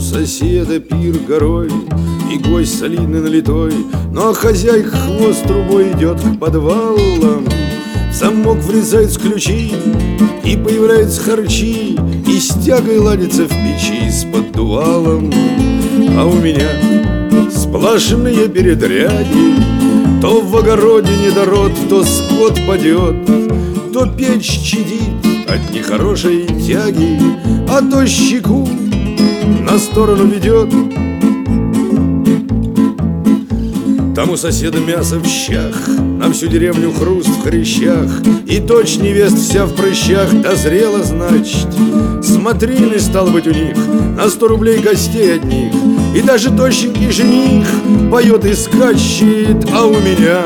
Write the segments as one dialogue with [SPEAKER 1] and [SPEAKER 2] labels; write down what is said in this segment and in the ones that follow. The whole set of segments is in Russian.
[SPEAKER 1] соседа пир горой, и гость солидный налитой, но хозяйка хвост трубой идет к подвалам. В замок врезаются ключи, и появляются харчи, и с тягой ладится в печи с поддувалом. А у меня сплошные передряги, то в огороде недород, то скот падет, то печь чадит от нехорошей тяги, а то щеку на сторону ведет. Там у соседа мясо в щах, на всю деревню хруст в хрящах, и дочь невест вся в прыщах дозрела, значит. Смотрины, стал быть, у них на 100 рублей гостей одних, и даже тощенький жених поет и скачет. А у меня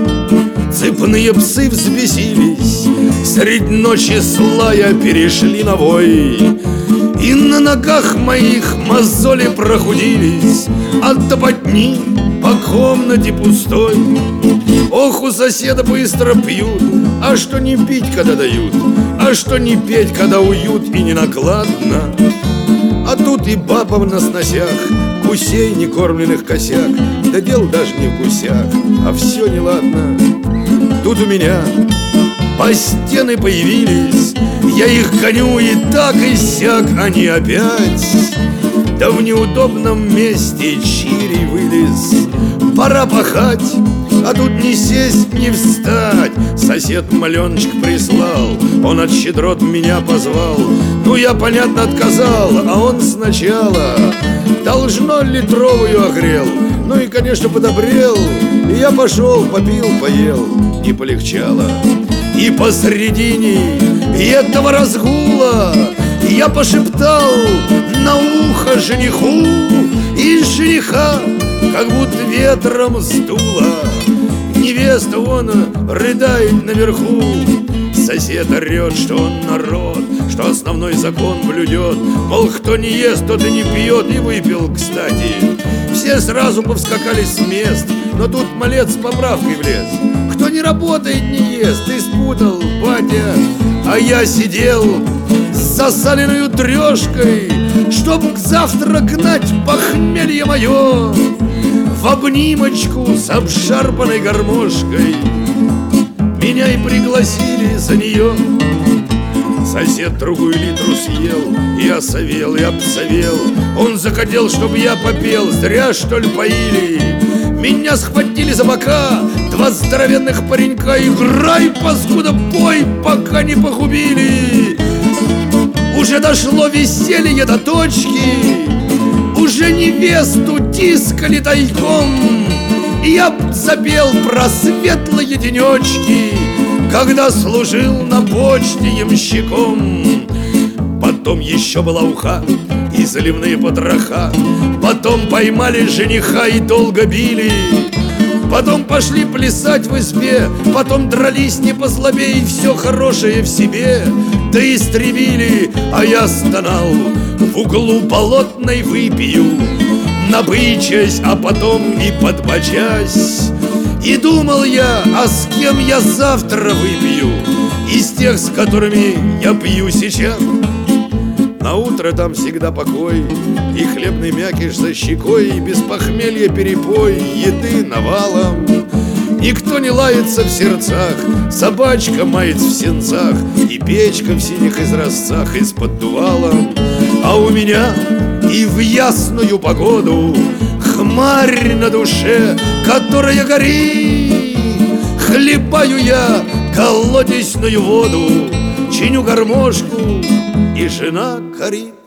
[SPEAKER 1] цепные псы взбесились, средь ночи слая перешли на вой, и на ногах моих мозоли прохудились от топотни по комнате пустой. Ох, у соседа быстро пьют, а что не пить, когда дают, а что не петь, когда уют и не накладно. А тут и бабам на сносях гусей некормленных косяк, да дело даже не в гусях, а все неладно. Тут у меня по стены появились, я их гоню и так и сяк, они опять. Да в неудобном месте чирий вылез, пора пахать, а тут не сесть, не встать. Сосед маленочек прислал, он от щедрот меня позвал. Ну я, понятно, отказал, а он сначала должно литровую огрел. Ну и, конечно, подобрел, и я пошел, попил, поел, не полегчало. И посредине этого разгула я пошептал на ухо жениху, и жениха как будто ветром сдуло. Невеста вон рыдает наверху, сосед орет, что он народ, что основной закон блюдет. Мол, кто не ест, тот и не пьет, и выпил, кстати. Все сразу повскакали с мест, но тут малец с поправкой влез. Кто не работает, не ест, ты спутал, батя. А я сидел с засаленную трешкой, чтоб завтра гнать похмелье мое в обнимочку с обшарпанной гармошкой. Меня и пригласили за нее. Сосед другую литру съел, и осовел, и обсовел. Он захотел, чтоб я попел, зря, что ли, поили. Меня схватили за бока два здоровенных паренька. Играй, паскуда, пой, пока не погубили. Уже дошло веселье до точки, уже невесту тискали тайком. И я запел про светлые денечки, когда служил на почте ямщиком. Потом еще была уха и заливные потроха, потом поймали жениха и долго били. Потом пошли плясать в избе, потом дрались не послабее, и все хорошее в себе да истребили. А я стонал в углу болотной, выпью, набычась, а потом и подбочась. И думал я, а с кем я завтра выпью из тех, с которыми я пью сейчас. На утро там всегда покой, и хлебный мякиш за щекой, и без похмелья перепой, еды навалом. Никто не лается в сердцах, собачка мается в сенцах, и печка в синих изразцах и с поддувалом. А у меня и в ясную погоду хмарь на душе, которая горит. Хлебаю я колодезную воду, чиню гармошку, и жена корит.